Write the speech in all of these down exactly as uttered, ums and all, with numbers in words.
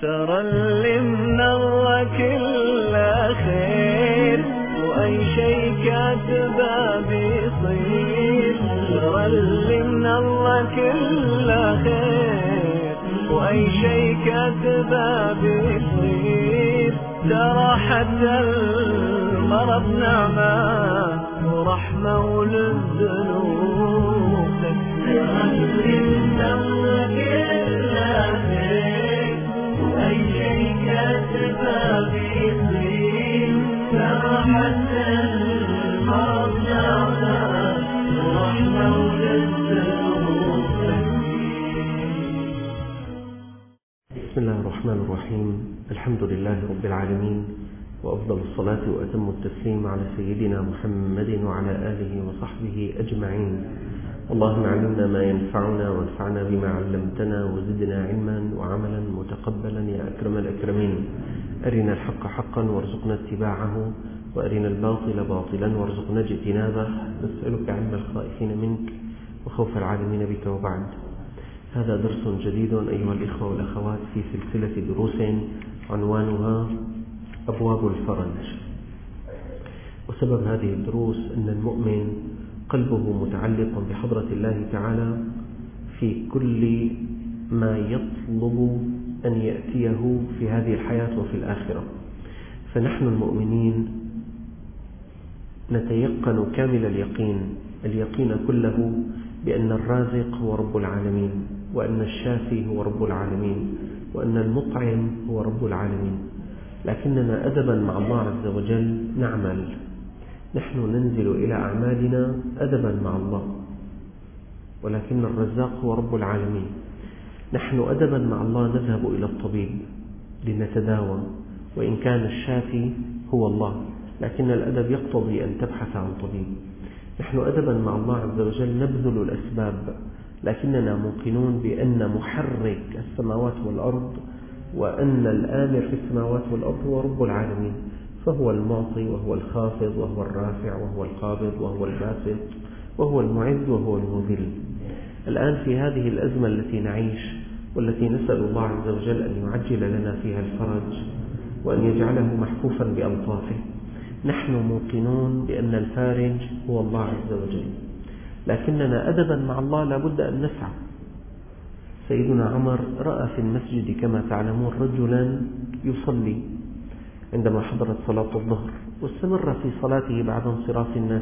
ترى اللي من الله كل خير وأي شيء كاتبه بيصير. ترى اللي من الله كل خير وأي شيء كاتبه بيصير. ترى حتى المرض نعمة ورحمة وللذنوب تكفير. ترى اللي من الله كل خير وأي شيء كاتبه بيصير. ترى حتى المرض نعمة ورحمة وللذنوب تكفير. بسم الله الرحمن الرحيم. الحمد لله رب العالمين، وأفضل الصلاة وأتم التسليم على سيدنا محمد وعلى آله وصحبه أجمعين. اللهم علمنا ما ينفعنا وانفعنا بما علمتنا وزدنا علما وعملا متقبلا يا أكرم الأكرمين. أرنا الحق حقا وارزقنا اتباعه، وأرنا الباطل باطلا وارزقنا اجتنابه. نسألك علم الخائفين منك وخوف العالمين بك. وبعد، هذا درس جديد أيها الإخوة والأخوات في سلسلة دروس عنوانها أبواب الفرج. وسبب هذه الدروس أن المؤمن قلبه متعلق بحضرة الله تعالى في كل ما يطلب أن يأتيه في هذه الحياة وفي الآخرة. فنحن المؤمنين نتيقن كامل اليقين اليقين كله بأن الرازق هو رب العالمين، وأن الشافي هو رب العالمين، وأن المطعم هو رب العالمين. لكننا أدبا مع الله عز وجل نعمل، نحن ننزل إلى أعمالنا أدبا مع الله، ولكن الرزاق هو رب العالمين. نحن أدبا مع الله نذهب إلى الطبيب لنتداوى، وإن كان الشافي هو الله، لكن الأدب يقتضي أن تبحث عن طبيب. نحن أدبا مع الله عز وجل نبذل الأسباب، لكننا موقنون بأن محرك السماوات والأرض وأن الآمر في السماوات والأرض هو رب العالمين، فهو المعطي وهو الخافض وهو الرافع وهو القابض وهو الباسط وهو المعز وهو المذل. الآن في هذه الأزمة التي نعيش والتي نسأل الله عز وجل أن يعجل لنا فيها الفرج وأن يجعله محفوفا بألطافه، نحن موقنون بأن الفارج هو الله عز وجل، لكننا أدبا مع الله لابد أن نسعى. سيدنا عمر رأى في المسجد كما تعلمون رجلا يصلي عندما حضرت صلاة الظهر، واستمر في صلاته بعد انصراف الناس،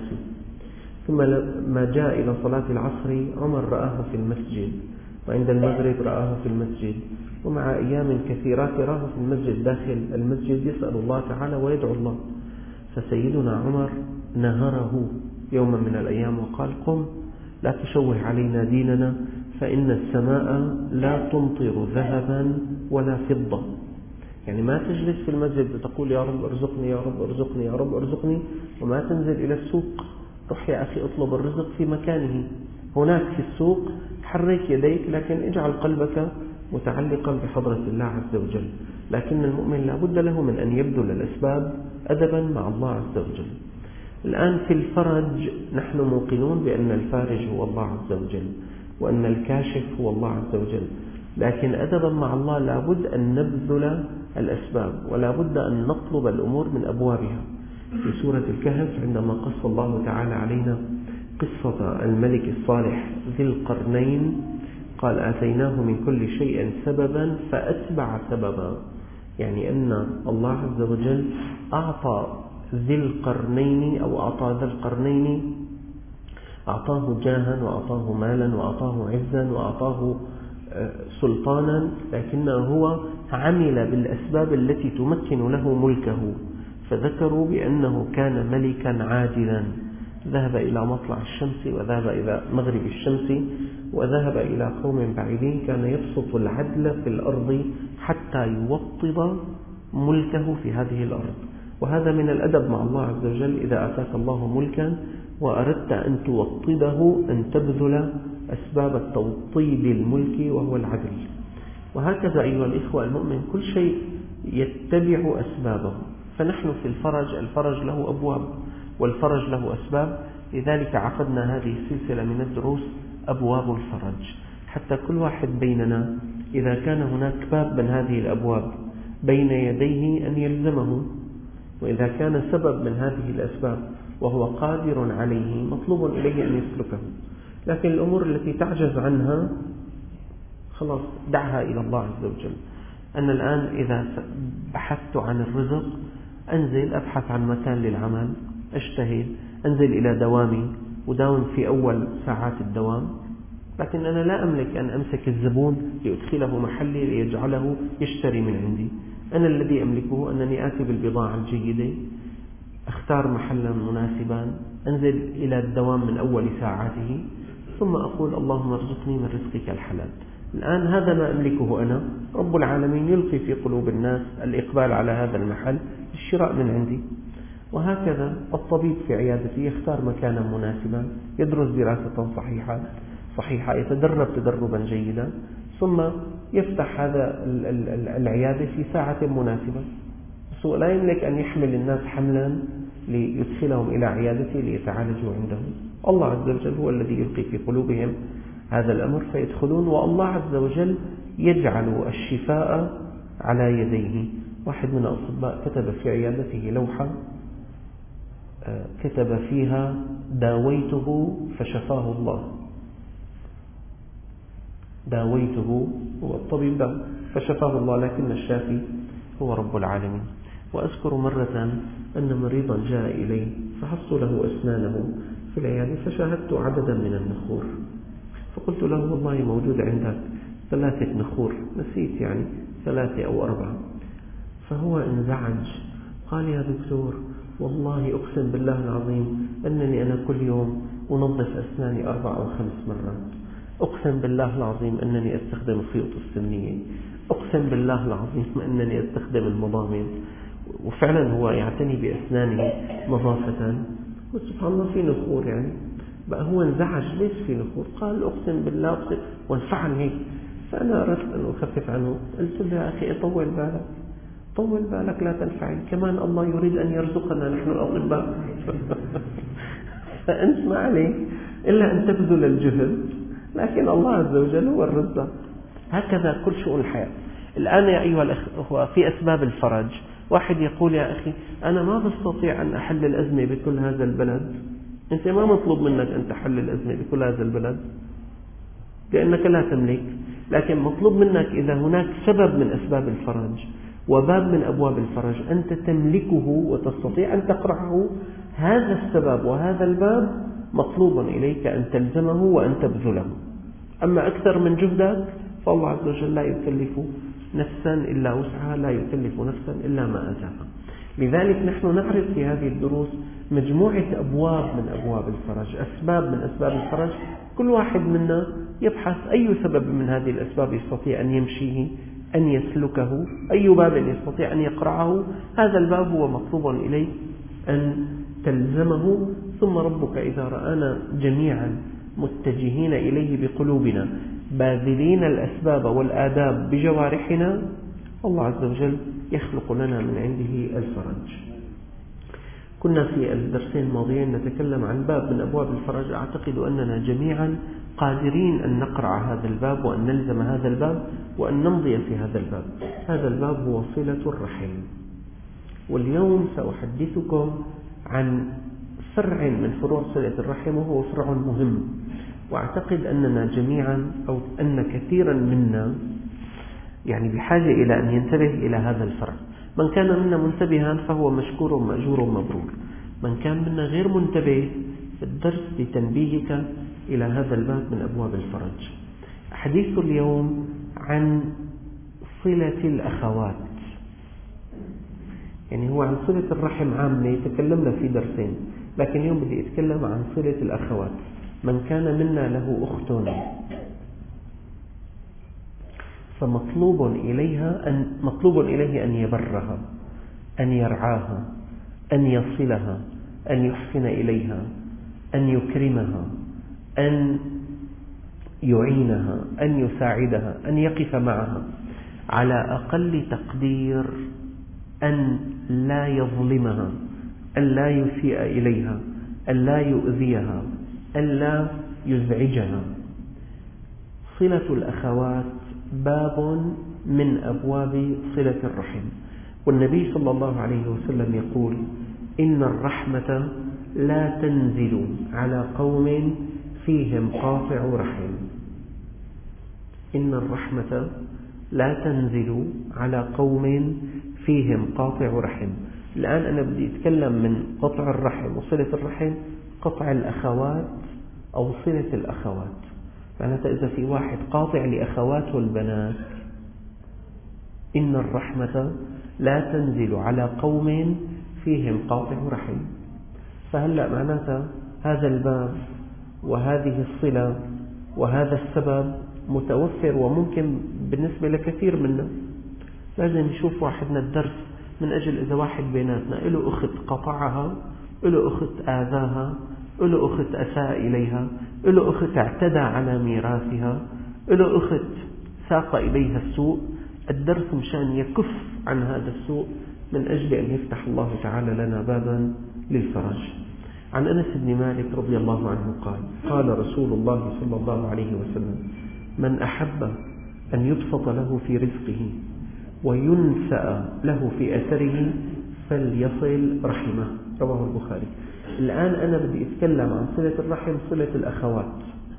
ثم لما جاء إلى صلاة العصر عمر رآه في المسجد، وعند المغرب رآه في المسجد، ومع أيام كثيرات رآه في المسجد داخل المسجد يسأل الله تعالى ويدعو الله. فسيدنا عمر نهره يوما من الأيام وقال: قم لا تشوه علينا ديننا، فإن السماء لا تمطر ذهبا ولا فضة. يعني ما تجلس في المسجد وتقول يا رب ارزقني يا رب ارزقني يا رب ارزقني، وما تنزل إلى السوق. روح يا أخي اطلب الرزق في مكانه، هناك في السوق، حرك يديك، لكن اجعل قلبك متعلقا بحضرة الله عز وجل. لكن المؤمن لا بد له من أن يبذل الأسباب أدبا مع الله عز وجل. الآن في الفرج نحن موقنون بأن الفارج هو الله عز وجل، وأن الكاشف هو الله عز وجل، لكن أدبا مع الله لا بد أن نبذل الأسباب، ولا بد أن نطلب الأمور من أبوابها. في سورة الكهف عندما قص الله تعالى علينا قصة الملك الصالح ذي القرنين قال: آتيناه من كل شيء سببا فأتبع سببا. يعني أن الله عز وجل أعطى ذي القرنين أو أعطى ذا القرنين، أعطاه جاها وأعطاه مالا وأعطاه عزا وأعطاه سلطانا، لكنه هو عمل بالأسباب التي تمكن له ملكه. فذكروا بأنه كان ملكا عاجلا، ذهب إلى مطلع الشمس وذهب إلى مغرب الشمس وذهب إلى قوم بعيدين، كان يبسط العدل في الأرض حتى يوطد ملكه في هذه الأرض. وهذا من الأدب مع الله عز وجل، إذا أتاك الله ملكا وأردت أن توطده أن تبذل أسباب التوطيد الملك وهو العدل. وهكذا أيها الإخوة المؤمن كل شيء يتبع أسبابه. فنحن في الفرج، الفرج له أبواب والفرج له أسباب، لذلك عقدنا هذه السلسلة من الدروس أبواب الفرج، حتى كل واحد بيننا إذا كان هناك باب من هذه الأبواب بين يديه أن يلزمه، وإذا كان سبب من هذه الأسباب وهو قادر عليه مطلوب إليه أن يسلكه. لكن الأمور التي تعجز عنها خلاص دعها إلى الله عز وجل. أنا الآن إذا بحثت عن الرزق أنزل أبحث عن مكان للعمل، أجتهد، أنزل إلى دوامي وداوم في أول ساعات الدوام، لكن أنا لا أملك أن أمسك الزبون لأدخله محلي ليجعله يشتري من عندي. أنا الذي أملكه أنني آتي بالبضاعة الجيدة، أختار محلا مناسبا، أنزل إلى الدوام من أول ساعاته، ثم أقول اللهم ارزقني من رزقك الحلال. الآن هذا ما أملكه أنا، رب العالمين يلقي في قلوب الناس الإقبال على هذا المحل للشراء من عندي. وهكذا الطبيب في عيادته يختار مكانا مناسبا، يدرس دراسة صحيحة صحيحة يتدرب تدربا جيدا، ثم يفتح هذا العيادة في ساعة مناسبة. السوق لا يملك أن يحمل الناس حملا ليدخلهم إلى عيادته ليتعالجوا عنده. الله عز وجل هو الذي يلقي في قلوبهم هذا الأمر فيدخلون، والله عز وجل يجعل الشفاء على يديه. واحد من الأطباء كتب في عيادته لوحة كتب فيها داويته فشفاه الله. داويته هو الطبيب ده فشفاه الله، لكن الشافي هو رب العالمين. وأذكر مرة أن مريضا جاء إلي فحصت له أسنانه في العيادة، فشاهدت عددا من النخور، فقلت له والله موجود عندك ثلاثة نخور، نسيت يعني ثلاثة أو أربعة. فهو انزعج قال يا دكتور والله أقسم بالله العظيم أنني أنا كل يوم أنظف أسناني أربع أو خمس مرات، أقسم بالله العظيم أنني أستخدم الخيوط السنية، أقسم بالله العظيم أنني أستخدم المضامن. وفعلا هو يعتني بأسنانه نظافة، وسبحان الله في نخور يعني. بقى هو انزعج ليش في نخور؟ قال أقسم بالله أقسم، وانفعل هيك. فأنا أردت أن أخفف عنه، قلت له يا أخي طول بالك طول بالك لا تنفعل، كمان الله يريد أن يرزقنا نحن الأطباء فأنت ما عليك إلا أن تبذل الجهد، لكن الله عز وجل هو الرزاق. هكذا كل شؤون الحياة. الآن يا أيها الأخوة في أسباب الفرج، واحد يقول يا أخي أنا ما بستطيع أن أحل الأزمة بكل هذا البلد. أنت ما مطلوب منك أن تحل الأزمة بكل هذا البلد لأنك لا تملك، لكن مطلوب منك إذا هناك سبب من أسباب الفرج وباب من أبواب الفرج أنت تملكه وتستطيع أن تقرعه، هذا السبب وهذا الباب مطلوب إليك أن تلزمه وأن تبذله. أما أكثر من جهدك فالله عز وجل لا يكلف نفسا إلا وسعها، لا يكلف نفسا إلا ما أتاها. لذلك نحن نعرض في هذه الدروس مجموعة أبواب من أبواب الفرج، أسباب من أسباب الفرج، كل واحد منا يبحث أي سبب من هذه الأسباب يستطيع أن يمشيه، أن يسلكه، أي باب يستطيع أن يقرعه، هذا الباب هو مطلوب إليك أن تلزمه. ثم ربك إذا رآنا جميعا متجهين إليه بقلوبنا باذلين الأسباب والآداب بجوارحنا، الله عز وجل يخلق لنا من عنده الفرج. كنا في الدرسين الماضيين نتكلم عن باب من أبواب الفرج، أعتقد أننا جميعا قادرين أن نقرع هذا الباب وأن نلزم هذا الباب وأن نمضي في هذا الباب. هذا الباب هو صلة الرحم. واليوم سأحدثكم عن فرع من فروع صلة الرحم، وهو فرع مهم، وأعتقد أننا جميعا أو أن كثيرا منا يعني بحاجة إلى أن ينتبه إلى هذا الفرع. من كان منا منتبها فهو مشكور مأجور مبرور، من كان منا غير منتبه في الدرس لتنبيهك إلى هذا الباب من أبواب الفرج. حديث اليوم عن صلة الأخوات، يعني هو عن صلة الرحم عامة تكلمنا في درسين، لكن اليوم بدي أتكلم عن صلة الأخوات. من كان منا له أخت فمطلوب إليها أن مطلوب إليه أن يبرها، أن يرعاها، أن يصلها، أن يحسن إليها، أن يكرمها، أن يعينها، أن يساعدها، أن يقف معها، على أقل تقدير أن لا يظلمها، أن لا يسيء إليها، أن لا يؤذيها، أن لا يزعجها. صلة الأخوات باب من أبواب صلة الرحم، والنبي صلى الله عليه وسلم يقول: إن الرحمة لا تنزل على قوم فيهم قاطع رحم. إن الرحمة لا تنزل على قوم فيهم قاطع رحم. الآن أنا بدي أتكلم من قطع الرحم وصلة الرحم، قطع الأخوات أو صلة الأخوات. معناتها إذا في واحد قاطع لأخواته البنات، إن الرحمة لا تنزل على قوم فيهم قاطع رحم. فهلأ معناتها هذا الباب وهذه الصلة وهذا السبب متوفر وممكن بالنسبة لكثير منا. لازم نشوف واحدنا الدرس من أجل إذا واحد بيناتنا له أخت قطعها، له أخت آذاها، له أخت أساء إليها، له أخت اعتدى على ميراثها، له أخت ساق إليها السوء، الدرس مشان يكف عن هذا السوء من أجل أن يفتح الله تعالى لنا بابا للفرج. عن أنس بن مالك رضي الله عنه قال: قال رسول الله صلى الله عليه وسلم: من أحب أن يبسط له في رزقه وينسأ له في أثره فليصل رحمه. رواه البخاري. الآن أنا بدي أتكلم عن صلة الرحم، صلة الأخوات.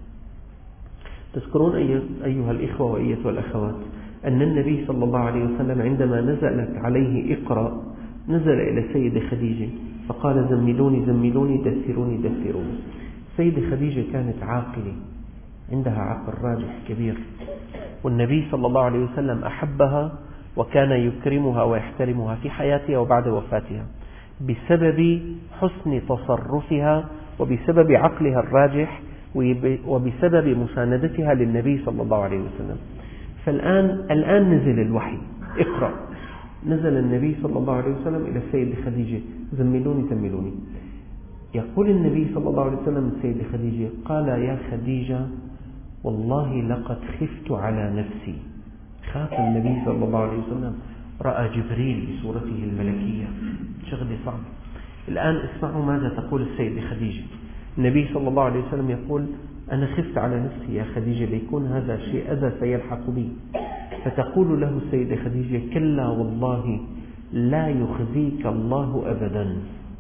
تذكرون أيها الإخوة وأيتها الأخوات أن النبي صلى الله عليه وسلم عندما نزلت عليه اقرأ نزل إلى سيدة خديجة فقال: زملوني زملوني دثروني دثروني. سيدة خديجة كانت عاقلة، عندها عقل راجح كبير، والنبي صلى الله عليه وسلم أحبها وكان يكرمها ويحترمها في حياتها وبعد وفاتها بسبب حسن تصرفها وبسبب عقلها الراجح وبسبب مساندتها للنبي صلى الله عليه وسلم. فالآن الآن نزل الوحي، اقرأ. نزل النبي صلى الله عليه وسلم إلى السيدة خديجة: زملوني زملوني. يقول النبي صلى الله عليه وسلم للسيدة خديجة: قال: يا خديجة والله لقد خفت على نفسي. خاف النبي صلى الله عليه وسلم، رأى جبريل بصورته الملكية، شغلة صعبة. الآن اسمعوا ماذا تقول السيدة خديجة. النبي صلى الله عليه وسلم يقول: أنا خفت على نفسي يا خديجة ليكون هذا شيء أذى سيلحق بي. فتقول له السيدة خديجة: كلا والله لا يخزيك الله أبدا،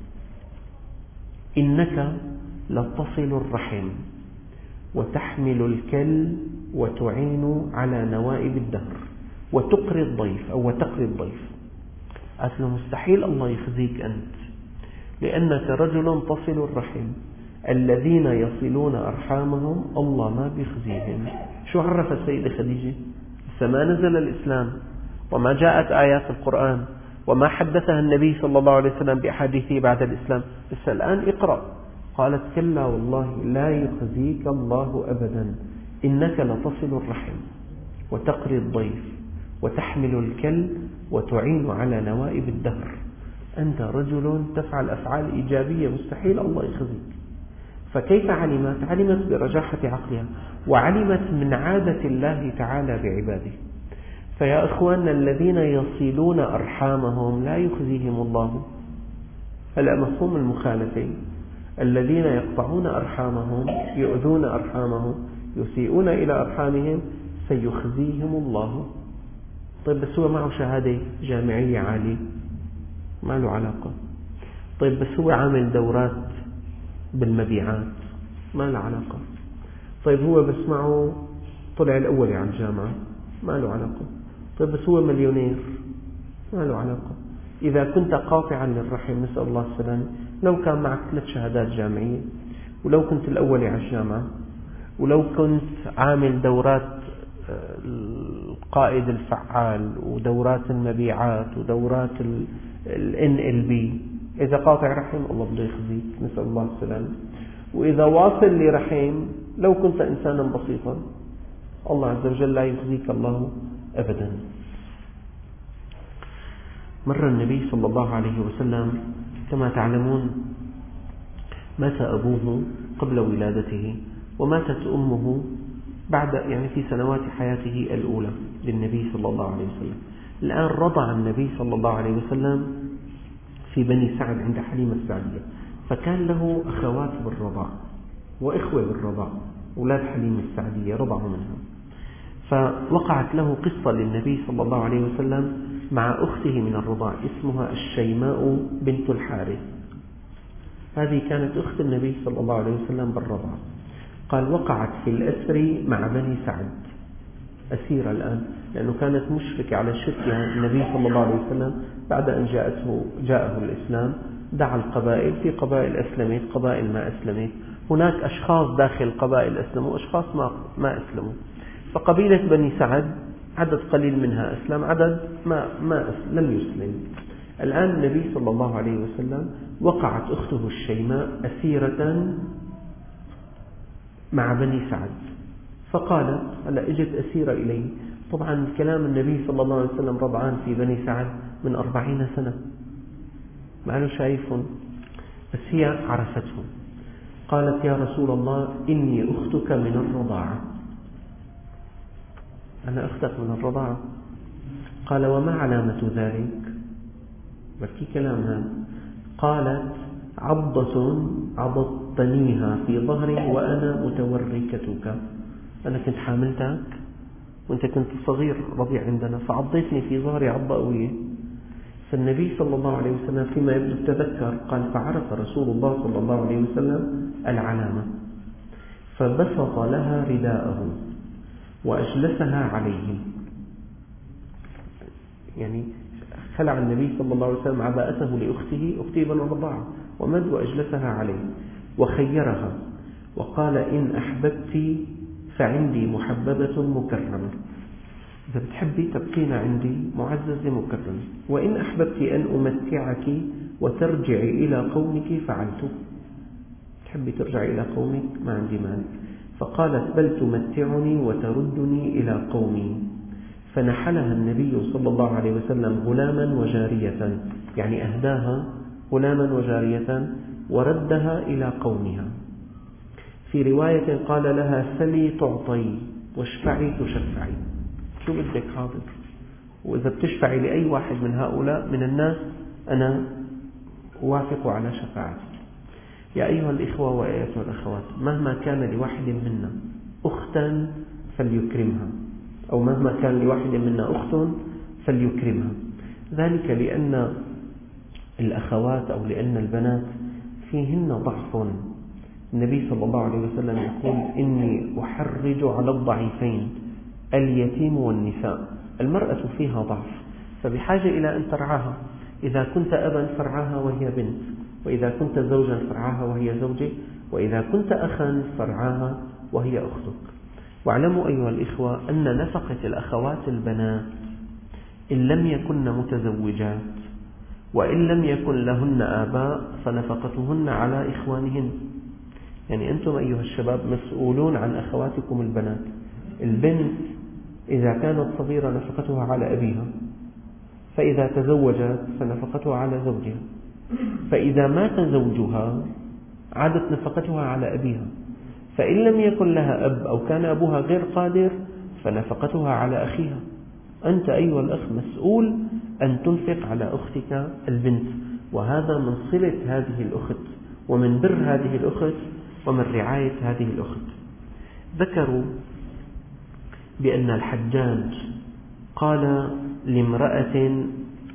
إنك لتصل الرحم وتحمل الكل وتعين على نوائب الدهر وتقري الضيف أو وتقري الضيف. قالت له: مستحيل الله يخزيك أنت، لأنك رجل تصل الرحم. الذين يصلون أرحامهم الله ما بيخزيهم. شو عرف السيدة خديجة؟ ما نزل الإسلام وما جاءت آيات القرآن وما حدثها النبي صلى الله عليه وسلم بأحاديثه بعد الإسلام، بس الآن اقرأ. قالت: كلا والله لا يخزيك الله أبدا، إنك لتصل الرحم وتقري الضيف وتحمل الكل وتعين على نوائب الدهر. أنت رجل تفعل أفعال إيجابية، مستحيل الله يخزيك. فكيف علمت؟ علمت برجاحة عقلها، وعلمت من عادة الله تعالى بعباده. فيا إخواننا الذين يصلون أرحامهم لا يخزيهم الله. هلأ مفهوم المخالفة: الذين يقطعون أرحامهم، يؤذون أرحامهم، يسيئون إلى أرحامهم، سيخزيهم الله. طيب بس هو معه شهادة جامعية عالية، ما له علاقة. طيب بس هو عامل دورات بالمبيعات، ما له علاقة. طيب هو بس معه طلع الأول على الجامعة، ما له علاقة. طيب بس هو مليونير، ما له علاقة. إذا كنت قاطعا للرحم، نسأل الله السلامة، لو كان معك ثلاث شهادات جامعية، ولو كنت الأول على الجامعة، ولو كنت عامل دورات القائد الفعال ودورات المبيعات ودورات ال إن إل بي، إذا قاطع رحم الله بده يخزيك، نسأل الله السلامة. وإذا واصل لرحم، لو كنت إنسانا بسيطا، الله عز وجل لا يخزيك الله أبدا. مر النبي صلى الله عليه وسلم كما تعلمون مات أبوه قبل ولادته، وماتت أمه بعد يعني في سنوات حياته الأولى للنبي صلى الله عليه وسلم. الآن رضع النبي صلى الله عليه وسلم في بني سعد عند حليمة السعدية، فكان له أخوات بالرضاع وإخوة بالرضاع، أولاد حليمة السعدية رضعوا منها. فوقعت له قصة للنبي صلى الله عليه وسلم مع أخته من الرضاع اسمها الشيماء بنت الحارث. هذه كانت أخت النبي صلى الله عليه وسلم بالرضاعة. قال وقعت في الأسر مع بني سعد، أسيرة الآن، لأنه كانت مشركة على شركها. النبي صلى الله عليه وسلم بعد أن جاءته جاءه الإسلام دعا القبائل، في قبائل أسلمت، قبائل ما أسلمت، هناك أشخاص داخل قبائل أسلموا، أشخاص ما ما أسلموا. فقبيلة بني سعد عدد قليل منها أسلم، عدد ما ما أسلم لم يسلم. الآن النبي صلى الله عليه وسلم وقعت أخته الشيماء أسيرة مع بني سعد، فقالت هلا اجت أسيرة إليه. طبعا كلام النبي صلى الله عليه وسلم رضعان في بني سعد من أربعين سنة، ما له شايفهم، بس هي عرفتهم. قالت يا رسول الله إني أختك من الرضاعة، أنا أختك من الرضاعة. قال وما علامة ذلك؟ بكي كلام هذا. قالت عضة عضضتنيها في ظهري وأنا متوركتك، أنا كنت حاملتك وأنت كنت صغير رضيع عندنا، فعضيتني في ظهري عضة قوية. فالنبي صلى الله عليه وسلم فيما يبدو تذكر، قال فعرف رسول الله صلى الله عليه وسلم العلامة، فبسط لها رداءه وأجلسها عليه، يعني خلع النبي صلى الله عليه وسلم عباءته لأخته أختي بن الرضاعة ومد وأجلسها عليه وخيرها وقال إن أحببت فعندي محببة مكرمة، إذا بتحبي تبقين عندي معززة مكرمة، وإن أحببت أن أمتعك وترجعي إلى قومك فعلت، تحبي ترجعي إلى قومك ما عندي مانع. فقالت بل تمتعني وتردني إلى قومي، فنحلها النبي صلى الله عليه وسلم غلاما وجارية، يعني أهداها غلاما وجارية وردها إلى قومها. في رواية قال لها سلي تعطي واشفعي تشفعي، شو بدك حاضر، وإذا بتشفعي لأي واحد من هؤلاء من الناس أنا أوافق على شفاعتك. يا أيها الإخوة وأيتها الأخوات، مهما كان لواحد منا أختا فليكرمها، أو مهما كان لواحد منا أخت فليكرمها، ذلك لأن الأخوات أو لأن البنات فيهن ضعف. النبي صلى الله عليه وسلم يقول إني أحرج على الضعيفين اليتيم والنساء، المرأة فيها ضعف فبحاجة إلى أن ترعاها، إذا كنت أبا فرعاها وهي بنت، وإذا كنت زوجا فرعاها وهي زوجة، وإذا كنت أخا فرعاها وهي أختك. واعلموا أيها الإخوة أن نفقة الأخوات البنات إن لم يكن متزوجات وإن لم يكن لهن آباء فنفقتهن على إخوانهن. يعني أنتم أيها الشباب مسؤولون عن أخواتكم البنات. البنت إذا كانت صغيرة نفقتها على أبيها، فإذا تزوجت فنفقتها على زوجها، فإذا مات زوجها عادت نفقتها على أبيها، فإن لم يكن لها أب أو كان أبوها غير قادر فنفقتها على أخيها. أنت أيها الأخ مسؤول أن تنفق على أختك البنت، وهذا من صلة هذه الأخت ومن بر هذه الأخت ومن رعاية هذه الأخت. ذكروا بأن الحجاج قال لامرأة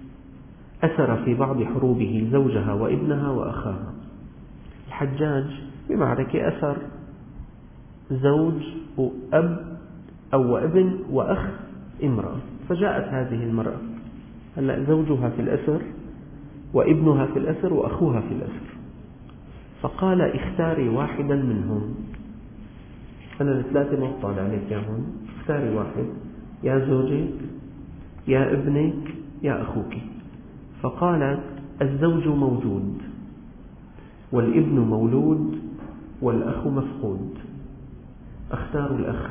أسر في بعض حروبه زوجها وابنها وأخاها. الحجاج بمعركة أسر زوج وأب أو ابن وأخ امرأة، فجاءت هذه المرأة هلأ زوجها في الأسر وابنها في الأسر وأخوها في الأسر، فقال اختاري واحدا منهم، أنا الثلاثة ما أطلع عليك يا هون، اختاري واحد، يا زوجك يا ابنك يا أخوك. فقالت الزوج موجود والابن مولود والأخ مفقود، اختار الأخ.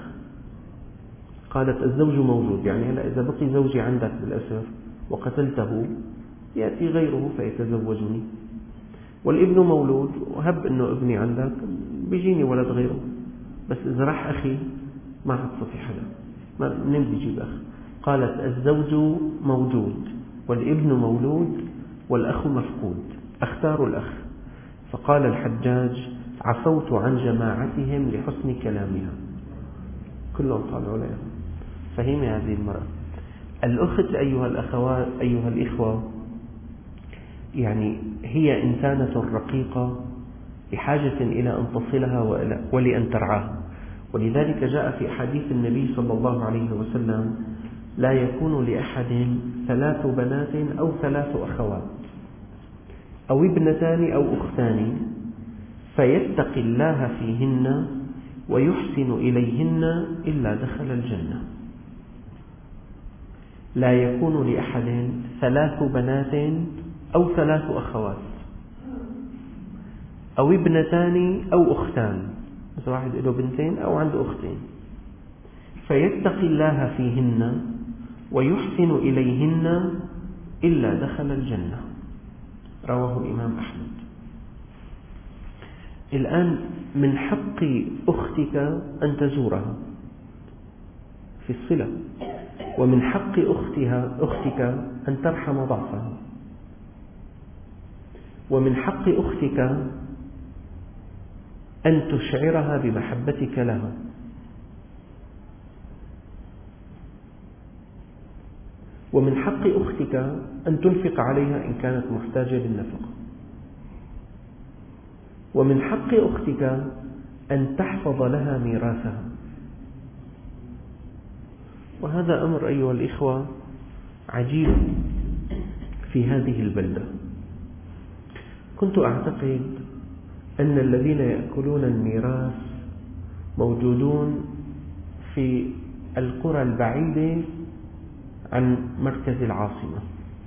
قالت الزوج موجود، يعني هلا إذا بقي زوجي عندك بالأسر وقتلته يأتي غيره فيتزوجني، والابن مولود وهب أنه ابني عندك بيجيني ولد غيره، بس إذا راح أخي ما هتصفي حدا، ما منين بيجيب أخ. قالت الزوج موجود والابن مولود والأخ مفقود، اختاروا الأخ. فقال الحجاج عفوت عن جماعتهم لحسن كلامها، كلهم طالعوا لها، فهمي هذه المرأة. الأخت أيها الأخوات أيها الإخوة يعني هي إنسانة رقيقة بحاجة إلى أن تصلها ولأن ترعاها، ولذلك جاء في حديث النبي صلى الله عليه وسلم: لا يكون لأحد ثلاث بنات أو ثلاث أخوات أو ابنتان أو أختان فيتقي الله فيهن ويحسن إليهن إلا دخل الجنة. لا يكون لأحد ثلاث بنات أو ثلاث أخوات أو ابنتان أو أختان، مثل واحد له بنتين أو عنده أختين، فيتقي الله فيهن ويحسن إليهن إلا دخل الجنة. رواه الإمام أحمد. الآن من حق أختك أن تزورها في الصلة، ومن حق أختها أختك أن ترحم ضعفها، ومن حق أختك أن تشعرها بمحبتك لها، ومن حق أختك أن تنفق عليها إن كانت محتاجة للنفقة، ومن حق أختك أن تحفظ لها ميراثها. وهذا أمر أيها الإخوة عجيب في هذه البلدة. كنت أعتقد أن الذين يأكلون الميراث موجودون في القرى البعيدة عن مركز العاصمة.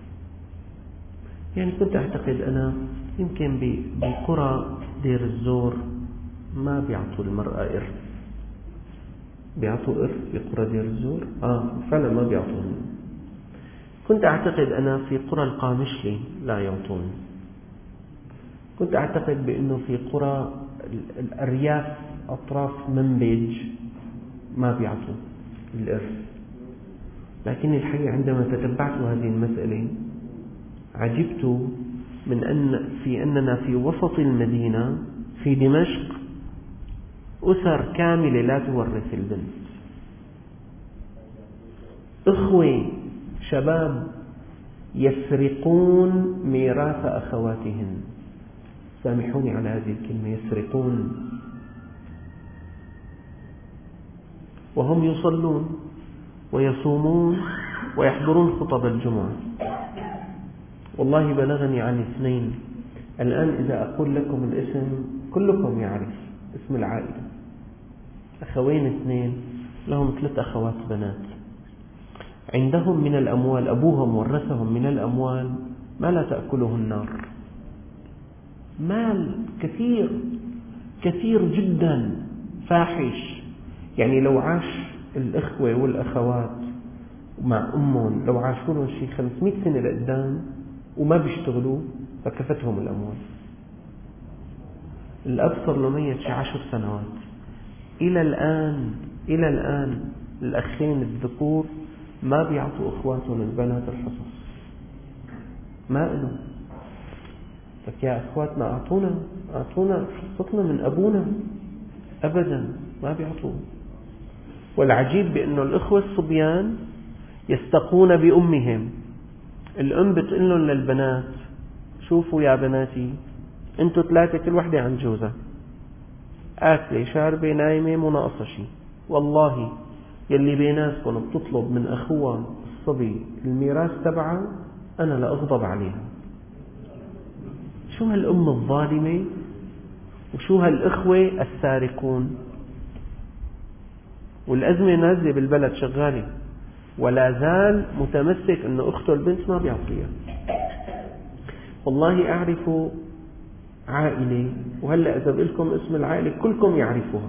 يعني كنت أعتقد أنا يمكن بقرى دير الزور ما بيعطوا المرأة إرث. بيعطوا إرث بقرى دير الزور؟ آه فعلا ما بيعطون. كنت أعتقد أنا في قرى القامشلي لا يعطون. كنت أعتقد بأنه في قرى الأرياف أطراف منبج ما بيعطوا الإرث. لكن الحقيقة عندما تتبعت هذه المسألة عجبت من أن في أننا في وسط المدينة في دمشق أسر كاملة لا تورث البنت، إخوة شباب يسرقون ميراث أخواتهن. سامحوني على هذه الكلمة، يسرقون، وهم يصلون ويصومون ويحضرون خطب الجمعة. والله بلغني عن اثنين، الآن إذا أقول لكم الاسم كلكم يعرف اسم العائلة. أخوين اثنين لهم ثلاث أخوات بنات، عندهم من الأموال، أبوهم ورثهم من الأموال ما لا تأكله النار، مال كثير كثير جدا فاحش. يعني لو عاش الإخوة والأخوات مع أمهم لو عاشوا لهم شيء خمسمائة سنة لقدام وما بيشتغلوا فكفتهم الأموال. الأب صار له ميت شي عشر سنوات، إلى الآن إلى الآن الأخين الذكور ما بيعطوا أخواتهم البنات الحصص، ما إلهم. لك يا أخواتنا أعطونا أعطونا حصتنا من أبونا، أبدا ما بيعطوا. والعجيب بأنه الإخوة الصبيان يستقون بأمهم. الأم بتقول لهم للبنات: شوفوا يا بناتي أنتوا ثلاثة كل واحدة عن جوزها، آكلة شاربة نايمة مو ناقصة شيء. والله يلي بيناتكم بتطلب من أخوها الصبي الميراث تبعها أنا لا أغضب عليها. شو هالأم الظالمة وشو هالإخوة السارقون. والأزمة نازلة بالبلد شغالة، ولا زال متمسك أنه أخته البنت ما بيعطيها. والله أعرف عائلة، وهلأ إذا بقول لكم اسم العائلة كلكم يعرفوها،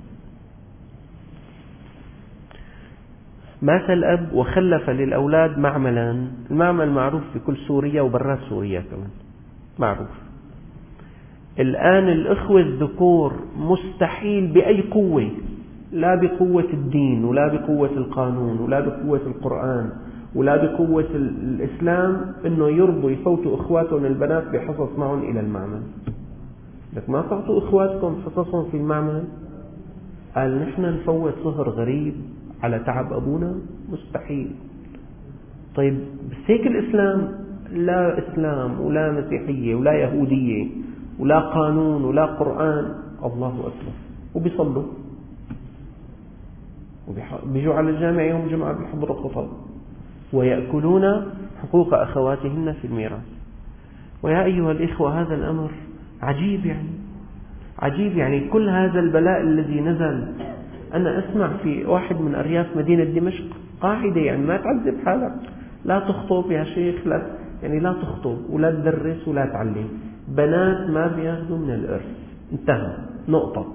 مات الأب وخلف للأولاد معملا. المعمل معروف في كل سوريا وبرات سوريا كمان معروف. الآن الإخوة الذكور مستحيل بأي قوة، لا بقوة الدين ولا بقوة القانون ولا بقوة القرآن ولا بقوة الإسلام إنه يرضوا يفوتوا إخواتهم البنات بحصص معهم إلى المعمل. لك ما تعطوا إخواتكم حصصهم في المعمل؟ قال نحن نفوت صهر غريب على تعب أبونا؟ مستحيل. طيب بس هيك الإسلام لا إسلام ولا مسيحية ولا يهودية ولا قانون ولا قرآن. الله أكبر. وبيصلوا وبيجوا على الجامع يوم الجمعة بيحضروا خطب ويأكلون حقوق أخواتهن في الميراث. ويا أيها الإخوة هذا الأمر عجيب، يعني عجيب. يعني كل هذا البلاء الذي نزل، أنا أسمع في واحد من أرياف مدينة دمشق قاعدة، يعني ما تعذب حالك، لا تخطب يا شيخ، لا يعني لا تخطب ولا تدرس ولا تعلم، بنات ما بياخذوا من الإرث، انتهى، نقطة.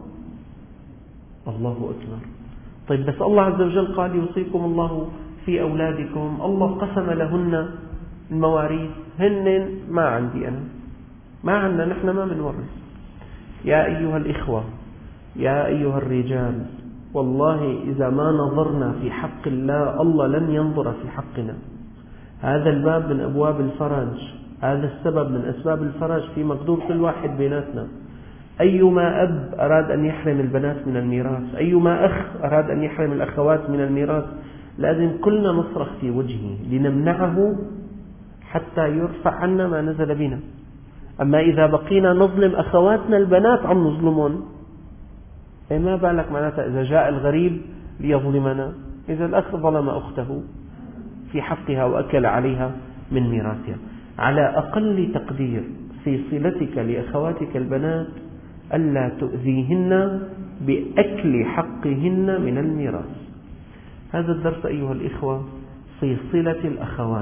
الله أكبر. طيب بس الله عز وجل قال يوصيكم الله في أولادكم، الله قسم لهن المواريث، هن ما عندي أنا، ما عندنا، نحن ما منورث. يا أيها الإخوة، يا أيها الرجال، والله إذا ما نظرنا في حق الله، الله لن ينظر في حقنا. هذا الباب من أبواب الفرج، هذا السبب من أسباب الفرج في مقدور كل واحد بيناتنا. أيما أب أراد أن يحرم البنات من الميراث، أيما أخ أراد أن يحرم الأخوات من الميراث، لازم كلنا نصرخ في وجهه لنمنعه حتى يرفع عنا ما نزل بنا. أما إذا بقينا نظلم أخواتنا البنات عم نظلمون، أي ما بالك معناتها إذا جاء الغريب ليظلمنا، إذا الأخ ظلم أخته في حقها وأكل عليها من ميراثها. على أقل تقدير في صلتك لأخواتك البنات ألا تؤذيهن بأكل حقهن من الميراث. هذا الدرس أيها الإخوة في صلة الأخوات،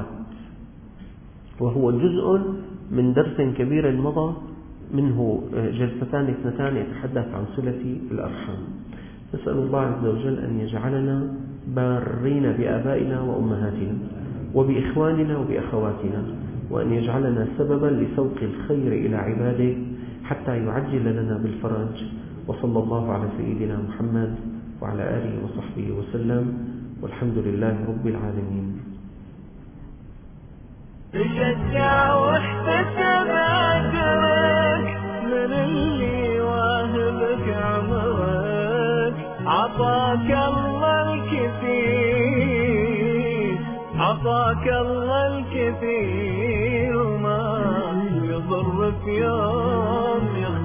وهو جزء من درس كبير مضى، منه جلستان اثنتان يتحدث عن صلة الأرحام. نسأل الله عز وجل أن يجعلنا بارين بآبائنا وأمهاتنا وبإخواننا وبأخواتنا، وأن يجعلنا سببا لسوق الخير إلى عباده حتى يعجل لنا بالفرج. وصلى الله على سيدنا محمد وعلى آله وصحبه وسلم، والحمد لله رب العالمين. تشجع واحتسب أجرك من اللي واهبك عمرك، عطاك الله الكثير، عطاك الله الكثير، وما يضر في يوم